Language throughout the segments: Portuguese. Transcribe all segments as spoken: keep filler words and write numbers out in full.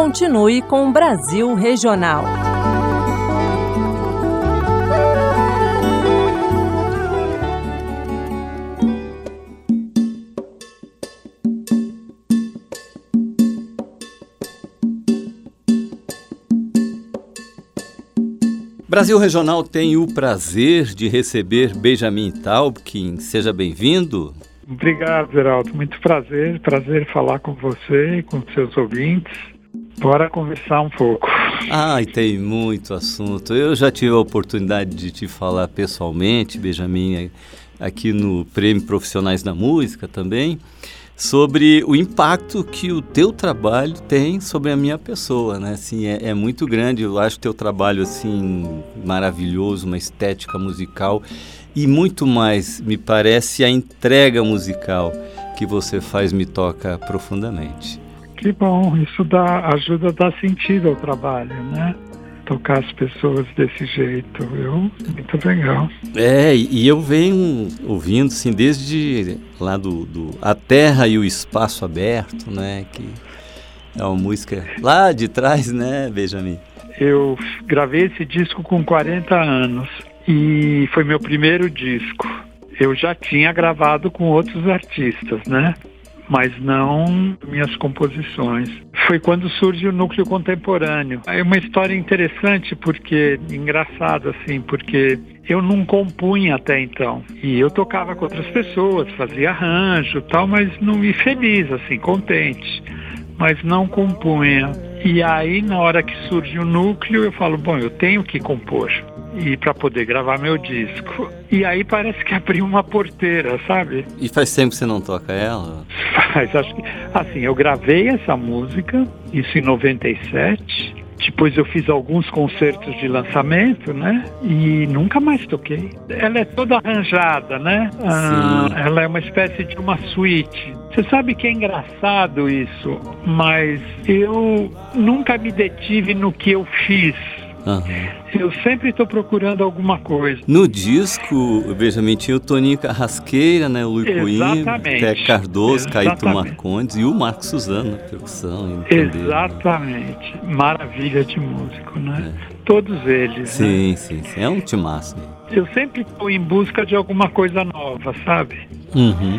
Continue com o Brasil Regional. Brasil Regional tem o prazer de receber Benjamin Taubkin. Seja bem-vindo. Obrigado, Geraldo. Muito prazer. Prazer falar com você e com seus ouvintes. Bora conversar um pouco. Ai, tem muito assunto. Eu já tive a oportunidade de te falar pessoalmente, Benjamin, aqui no Prêmio Profissionais da Música também, sobre o impacto que o teu trabalho tem sobre a minha pessoa, né? Assim, é, é muito grande. Eu acho o teu trabalho assim maravilhoso, uma estética musical e muito mais, me parece, a entrega musical que você faz me toca profundamente. Que bom, isso dá, ajuda a dar sentido ao trabalho, né? Tocar as pessoas desse jeito, viu? Muito legal. É, e eu venho ouvindo, assim, desde lá do, do A Terra e o Espaço Aberto, né? Que é uma música lá de trás, né, Benjamin? Eu gravei esse disco com quarenta anos e foi meu primeiro disco. Eu já tinha gravado com outros artistas, né? Mas não minhas composições. Foi quando surge o Núcleo Contemporâneo. É uma história interessante, porque engraçado assim, porque eu não compunha até então. E eu tocava com outras pessoas, fazia arranjo e tal, mas não me feliz, assim, contente. Mas não compunha. E aí, na hora que surge o Núcleo, eu falo, bom, eu tenho que compor. E para poder gravar meu disco. E aí parece que abriu uma porteira, sabe? E faz tempo que você não toca ela? Faz, acho que... Assim, eu gravei essa música, isso em noventa e sete. Depois eu fiz alguns concertos de lançamento, né? E nunca mais toquei. Ela é toda arranjada, né? Ah, ela é uma espécie de uma suíte. Você sabe que é engraçado isso, mas eu nunca me detive no que eu fiz. Uhum. Eu sempre estou procurando alguma coisa. No disco, Benjamin, tinha o Toninho Carrasqueira, né, o Luiz Coimbra, Té Cardoso, Caíto Marcondes e o Marcos Suzano na percussão. Exatamente. Né? Maravilha de músico, né? É. Todos eles. Sim, né? sim, sim. É um timaço. Né? Eu sempre estou em busca de alguma coisa nova, sabe? Uhum.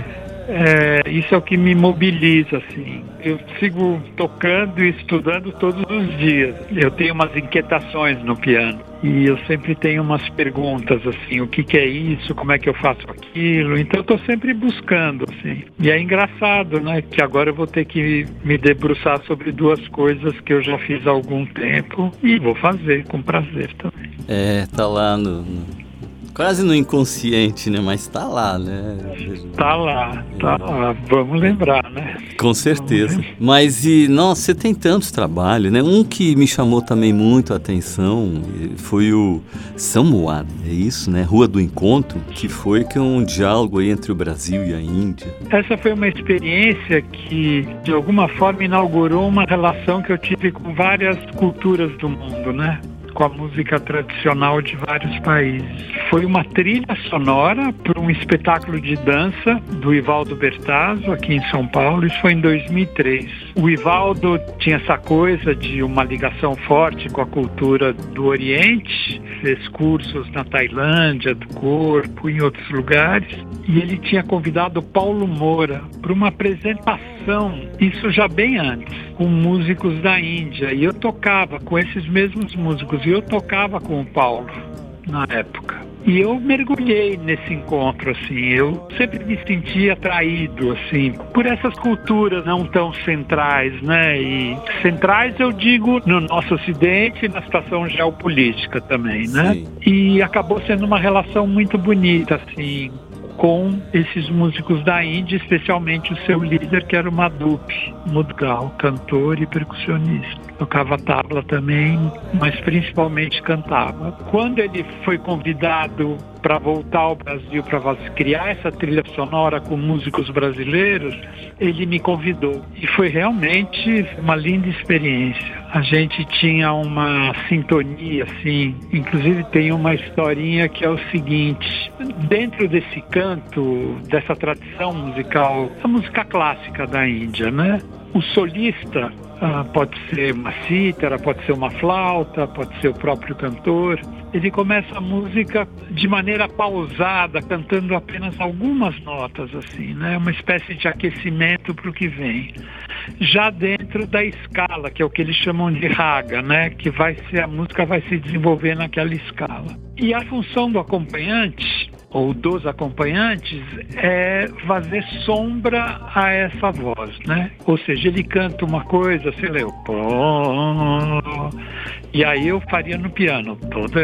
É, isso é o que me mobiliza, assim. Eu sigo tocando e estudando todos os dias. Eu tenho umas inquietações no piano e eu sempre tenho umas perguntas, assim, o que que é isso, como é que eu faço aquilo. Então eu estou sempre buscando, assim. E é engraçado, né, que agora eu vou ter que me debruçar sobre duas coisas que eu já fiz há algum tempo e vou fazer com prazer também. É, tá lá no... no... Quase no inconsciente, né? Mas tá lá, né? Tá lá, tá lá. Vamos lembrar, né? Com certeza. Mas, e, nossa, você tem tantos trabalhos, né? Um que me chamou também muito a atenção foi o Samwad, é isso, né? Rua do Encontro, que foi que é um diálogo aí entre o Brasil e a Índia. Essa foi uma experiência que, de alguma forma, inaugurou uma relação que eu tive com várias culturas do mundo, né? Com a música tradicional de vários países. Foi uma trilha sonora para um espetáculo de dança do Ivaldo Bertazzo aqui em São Paulo. Isso foi em dois mil e três. O Ivaldo tinha essa coisa de uma ligação forte com a cultura do Oriente, fez cursos na Tailândia, do corpo, em outros lugares, e ele tinha convidado o Paulo Moura para uma apresentação, isso já bem antes, com músicos da Índia, e eu tocava com esses mesmos músicos, e eu tocava com o Paulo na época. E eu mergulhei nesse encontro, assim, eu sempre me senti atraído, assim, por essas culturas não tão centrais, né, e centrais eu digo no nosso ocidente e na situação geopolítica também, né, Sim. E acabou sendo uma relação muito bonita, assim, com esses músicos da Índia, especialmente o seu líder, que era o Madhup Mudgal, cantor e percussionista. Tocava tabla também, mas principalmente cantava. Quando ele foi convidado para voltar ao Brasil para criar essa trilha sonora com músicos brasileiros, ele me convidou. E foi realmente uma linda experiência. a gente tinha uma sintonia, assim. Inclusive tem uma historinha que é o seguinte: dentro desse canto, dessa tradição musical, a música clássica da Índia, né? O solista ah, pode ser uma cítara, pode ser uma flauta, pode ser o próprio cantor. Ele começa a música de maneira pausada, cantando apenas algumas notas, assim, né? Uma espécie de aquecimento para o que vem. Já dentro da escala, que é o que eles chamam de raga, né? Que vai ser, a música vai se desenvolver naquela escala. E a função do acompanhante, ou dos acompanhantes, é fazer sombra a essa voz, né? Ou seja, ele canta uma coisa, sei lá, e aí eu faria no piano,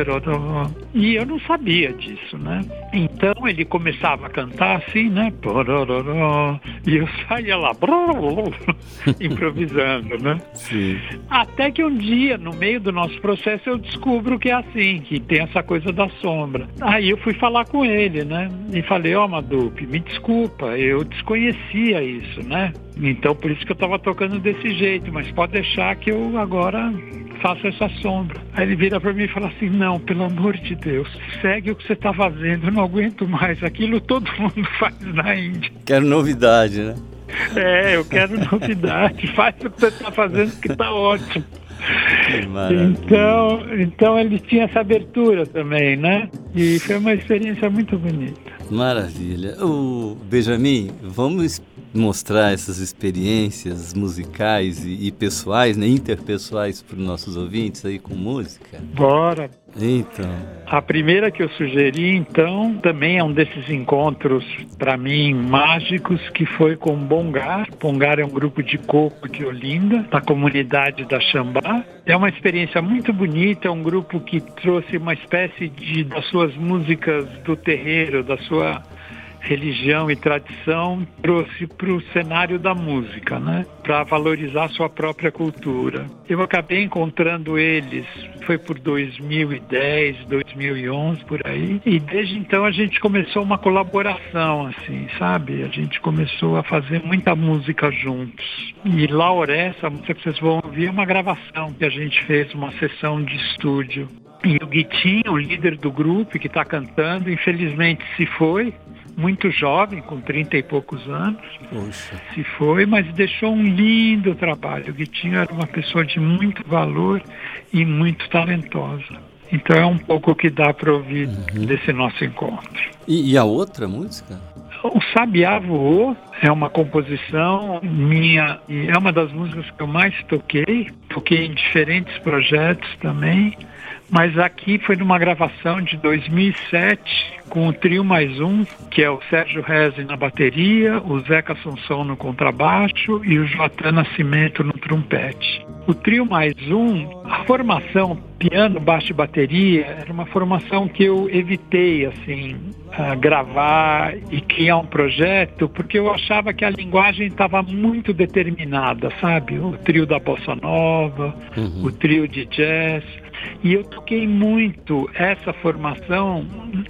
e eu não sabia disso, né? Então ele começava a cantar assim, né? E eu saía lá, improvisando, né? Sim. Até que um dia, no meio do nosso processo, eu descubro que é assim, que tem essa coisa da sombra. Aí eu fui falar com ele, né? E falei: ó, oh, Madupi, me desculpa, eu desconhecia isso, né? Então por isso que eu estava tocando desse jeito, mas pode deixar que eu agora faço essa sombra. Aí ele vira para mim e fala assim: não, pelo amor de Deus, segue o que você está fazendo, eu não aguento mais, aquilo todo mundo faz na Índia. Quero novidade, né? É, eu quero novidade, faz o que você está fazendo que está ótimo. Que maravilha. Então, então ele tinha essa abertura também, né? E foi uma experiência muito bonita. Maravilha. O Benjamin, vamos mostrar essas experiências musicais e, e pessoais, né, interpessoais para os nossos ouvintes aí com música? Bora. Então. A primeira que eu sugeri, então, também é um desses encontros, para mim, mágicos, que foi com Bongar. Bongar é um grupo de coco de Olinda, da comunidade da Xambá. É uma experiência muito bonita, é um grupo que trouxe uma espécie de, das suas músicas do terreiro, da sua religião e tradição, trouxe para o cenário da música, né? Para valorizar sua própria cultura. Eu acabei encontrando eles, foi por dois mil e dez, dois mil e onze, por aí, e desde então a gente começou uma colaboração, assim, sabe? A gente começou a fazer muita música juntos. E Lauré, essa música que vocês vão ouvir, é uma gravação que a gente fez, uma sessão de estúdio. E o Guitinho, o líder do grupo que está cantando, infelizmente se foi, muito jovem, com trinta e poucos anos. Poxa. Se foi, mas deixou um lindo trabalho. O Guitinho era uma pessoa de muito valor e muito talentosa. Então é um pouco o que dá para ouvir uhum. desse nosso encontro. E, e a outra música? O Sabiá Voou é uma composição minha e é uma das músicas que eu mais toquei. Toquei em diferentes projetos também, mas aqui foi numa gravação de dois mil e sete com o Trio Mais Um, que é o Sérgio Reze na bateria, o Zeca Assunção no contrabaixo e o Joatan Nascimento no trompete. O Trio Mais Um, a formação piano, baixo e bateria, era uma formação que eu evitei, assim, uh, gravar e criar um projeto, porque eu achava que a linguagem estava muito determinada, sabe? O trio da bossa nova, uhum. o trio de jazz. E eu toquei muito essa formação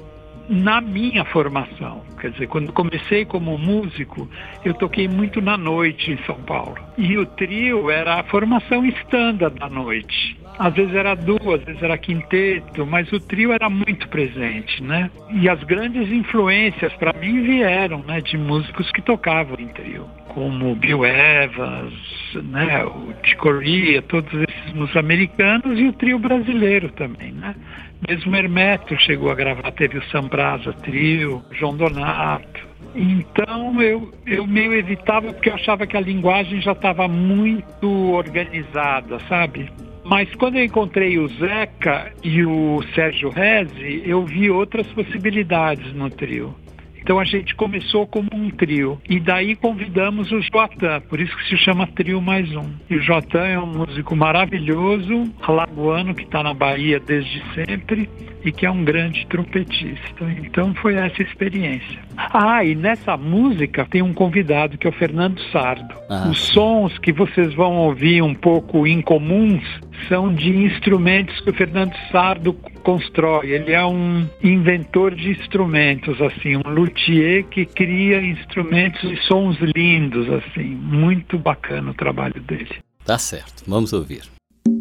na minha formação. Quer dizer, quando comecei como músico, eu toquei muito na noite em São Paulo. E o trio era a formação standard da noite. Às vezes era duas, às vezes era quinteto, mas o trio era muito presente, né? E as grandes influências para mim vieram, né, de músicos que tocavam em trio, como Bill Evans, né, o Chick Corea, todos esses músicos americanos e o trio brasileiro também, né? Mesmo Hermeto chegou a gravar, teve o Sam Brasa Trio, João Donato. Então eu, eu meio evitava porque eu achava que a linguagem já estava muito organizada, sabe? Mas quando eu encontrei o Zeca e o Sérgio Reze, eu vi outras possibilidades no trio. Então a gente começou como um trio e daí convidamos o Joatan, por isso que se chama Trio Mais Um. E o Joatan é um músico maravilhoso, alagoano, que está na Bahia desde sempre e que é um grande trompetista. Então foi essa experiência. Ah, e nessa música tem um convidado que é o Fernando Sardo. Ah, Os sim. sons que vocês vão ouvir um pouco incomuns são de instrumentos que o Fernando Sardo constrói. Ele é um inventor de instrumentos, assim, um luthier que cria instrumentos e sons lindos, assim. Muito bacana o trabalho dele. Tá certo, vamos ouvir.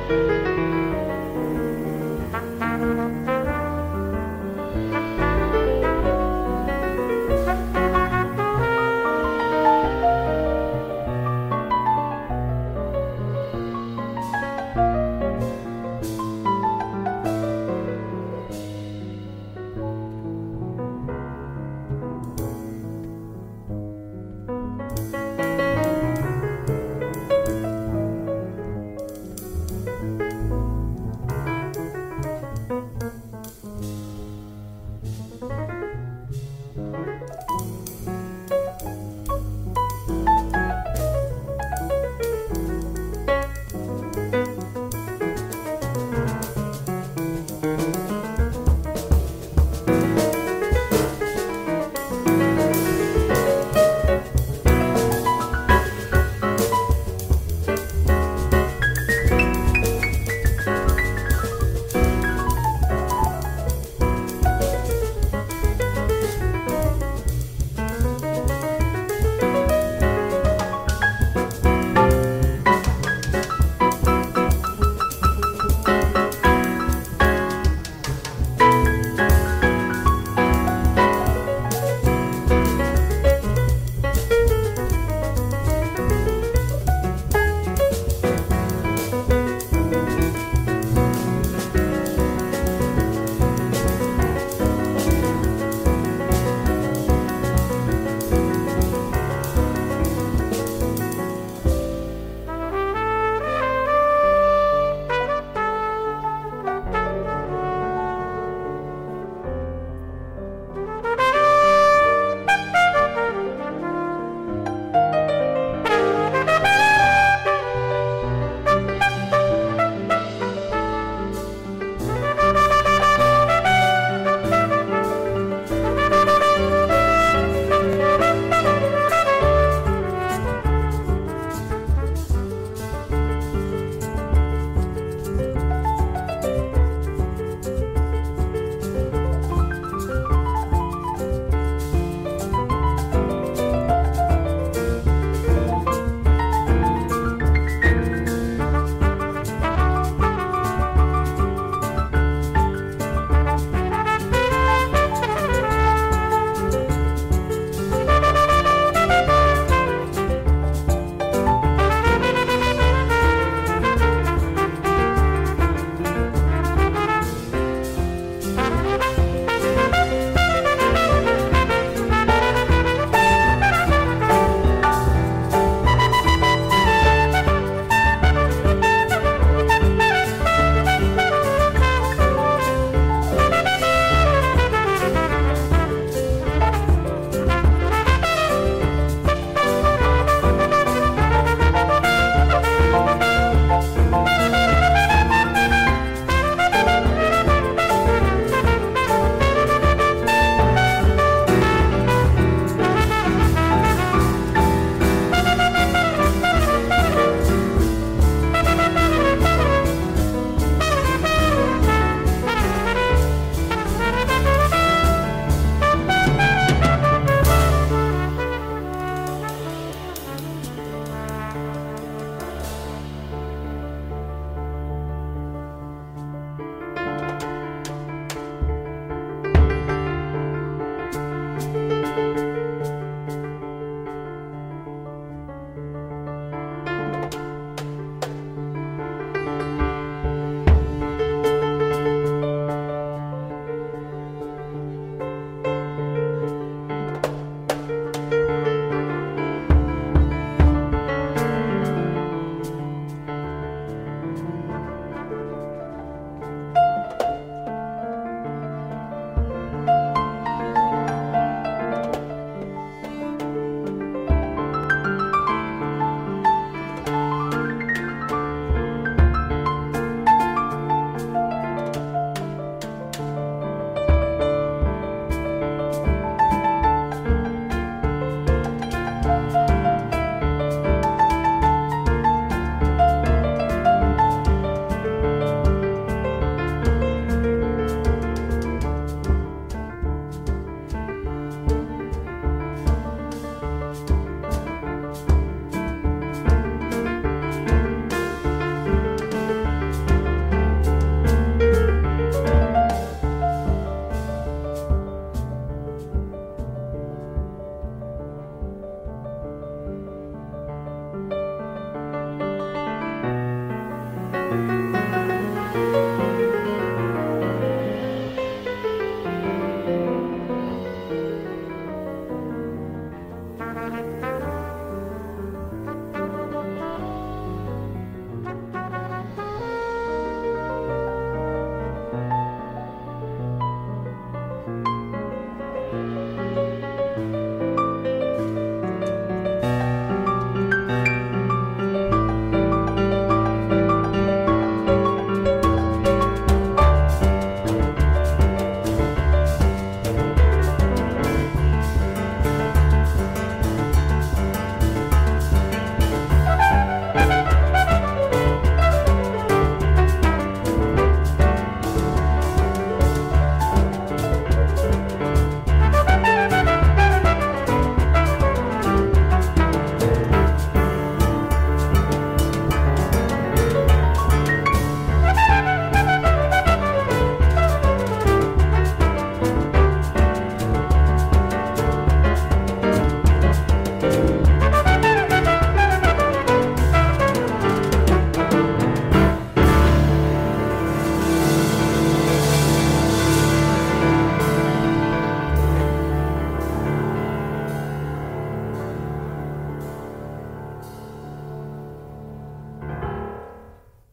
Música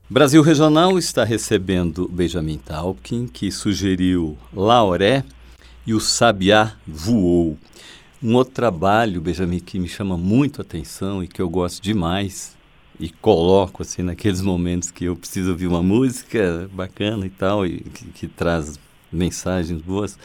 Brasil Regional está recebendo Benjamin Taupkin, que sugeriu Laoré e o Sabiá Voou. Um outro trabalho, Benjamin, que me chama muito a atenção e que eu gosto demais e coloco assim naqueles momentos que eu preciso ouvir uma música bacana e tal, e que, que traz mensagens boas,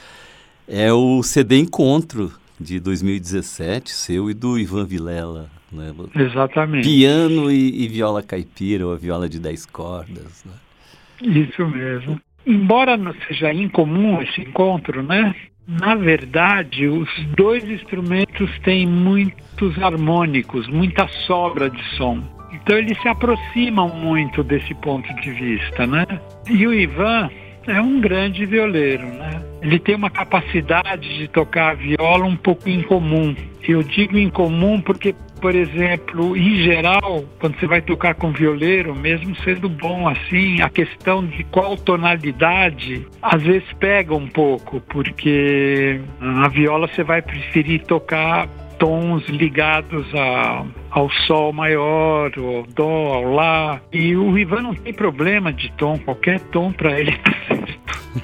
é o C D Encontro de dois mil e dezessete, seu e do Ivan Vilela. Né? Exatamente. Piano e, e viola caipira, ou a viola de dez cordas. Né? Isso mesmo. Embora não seja incomum esse encontro, né? Na verdade, os dois instrumentos têm muitos harmônicos, muita sobra de som. Então eles se aproximam muito desse ponto de vista, né? E o Ivan é um grande violeiro, né? Ele tem uma capacidade de tocar a viola um pouco incomum. Eu digo incomum porque, por exemplo, em geral, quando você vai tocar com violeiro, mesmo sendo bom assim, a questão de qual tonalidade às vezes pega um pouco, porque a viola você vai preferir tocar tons ligados a, ao sol maior, ao dó, ao lá. E o Ivan não tem problema de tom, qualquer tom para ele tá certo.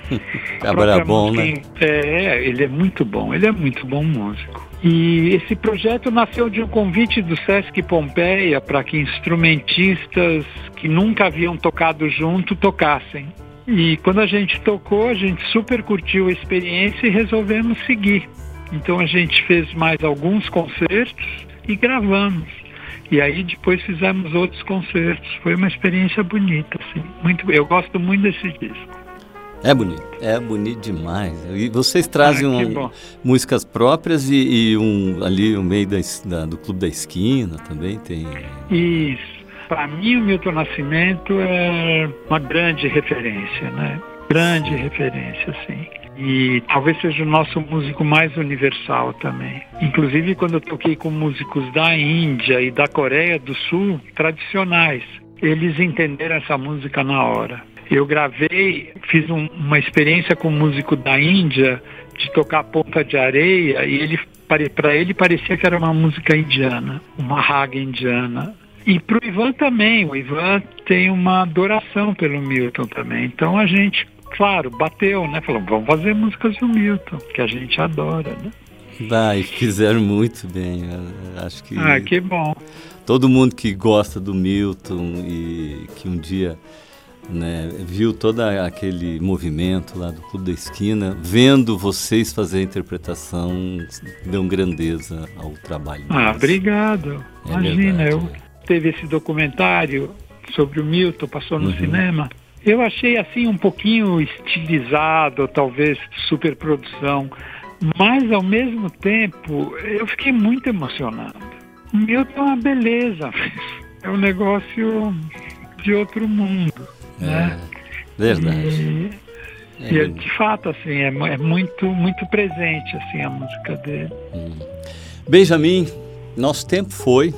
Cabra bom, né? É, ele é muito bom, ele é muito bom músico. E esse projeto nasceu de um convite do Sesc Pompeia para que instrumentistas que nunca haviam tocado junto tocassem. E quando a gente tocou, a gente super curtiu a experiência e resolvemos seguir. Então a gente fez mais alguns concertos e gravamos. E aí depois fizemos outros concertos. Foi uma experiência bonita, assim. Muito, eu gosto muito desse disco. É bonito, é bonito demais. E vocês trazem ah, um, músicas próprias e, e um ali no meio da, da, do Clube da Esquina também tem. Isso. Para mim o Milton Nascimento é uma grande referência, né? Grande Sim. referência, sim. E talvez seja o nosso músico mais universal também. Inclusive quando eu toquei com músicos da Índia e da Coreia do Sul, tradicionais, eles entenderam essa música na hora. Eu gravei, fiz um, uma experiência com um músico da Índia de tocar Ponta de Areia e ele, para ele parecia que era uma música indiana, uma raga indiana. E para o Ivan também, o Ivan tem uma adoração pelo Milton também. Então a gente, claro, bateu, né? Falou, vamos fazer músicas do Milton, que a gente adora, né? Vai, fizeram muito bem. Eu acho que... Ah, que bom. Todo mundo que gosta do Milton e que um dia... Né, viu todo aquele movimento lá do Clube da Esquina, vendo vocês fazer a interpretação, dão grandeza ao trabalho deles. Ah, obrigado. É Imagina, verdade, eu é. teve esse documentário sobre o Milton, passou no uhum. cinema. Eu achei assim um pouquinho estilizado, talvez superprodução, mas ao mesmo tempo eu fiquei muito emocionado. O Milton é uma beleza, é um negócio de outro mundo. É, né? Verdade. E, é, e de fato, assim, é, é muito, muito presente assim, a música dele. Hum. Benjamin, nosso tempo foi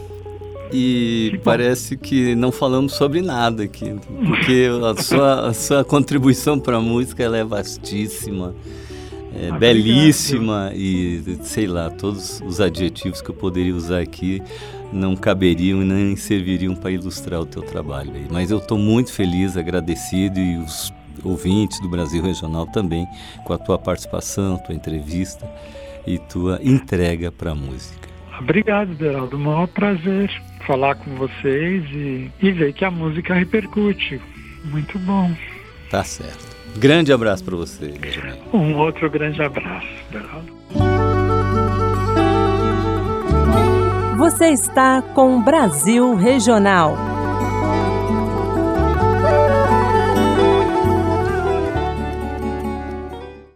e que parece que não falamos sobre nada aqui, porque a sua, a sua contribuição para a música ela é vastíssima, é ah, belíssima e, sei lá, todos os adjetivos que eu poderia usar aqui não caberiam e nem serviriam para ilustrar o teu trabalho aí. Mas eu estou muito feliz, agradecido e os ouvintes do Brasil Regional também com a tua participação, tua entrevista e tua entrega para a música. Obrigado, Beraldo. O maior prazer falar com vocês e, e ver que a música repercute. Muito bom. Tá certo. Grande abraço para você, Benjamin. Um outro grande abraço, Beraldo. Você está com Brasil Regional.